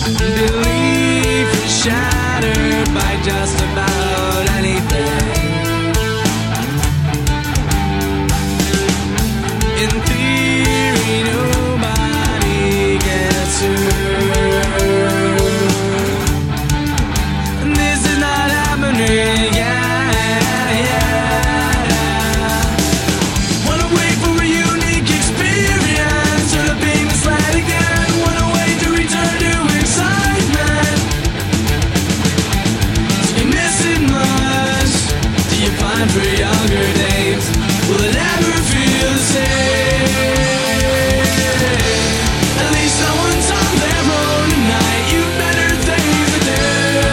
Belief is shattered by just about anything. In theory, nobody gets hurt. And this is not happening, Wanna wait for a unique experience, or the pain is right again. Wanna wait to return to excitement. Do you miss it much? Do you pine for younger days? Will it ever feel the same? At least someone's on their own tonight. You've better things to do.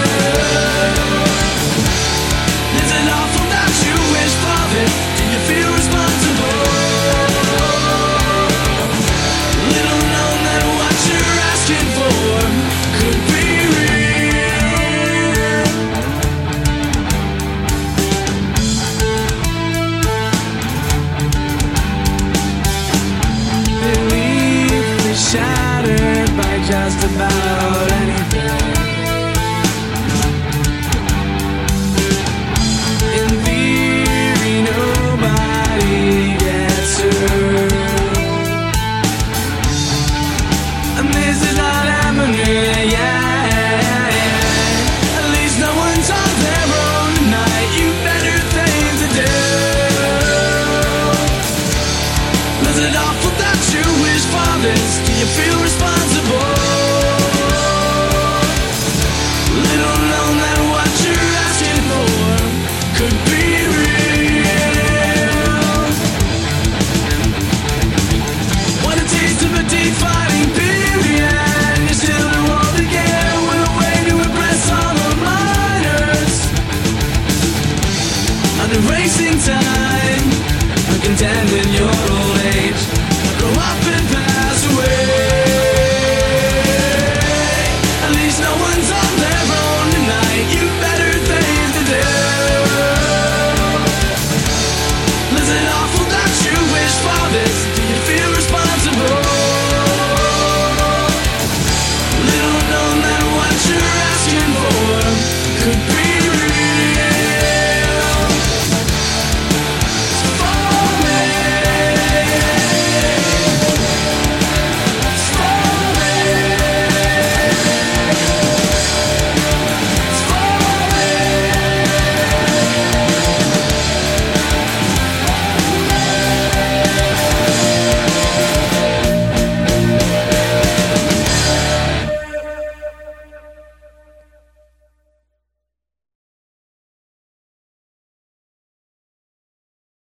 Is it awful that you wish for it? Do you feel responsible? Little known that what you're asking for could be real. Belief is shattered by just about anything.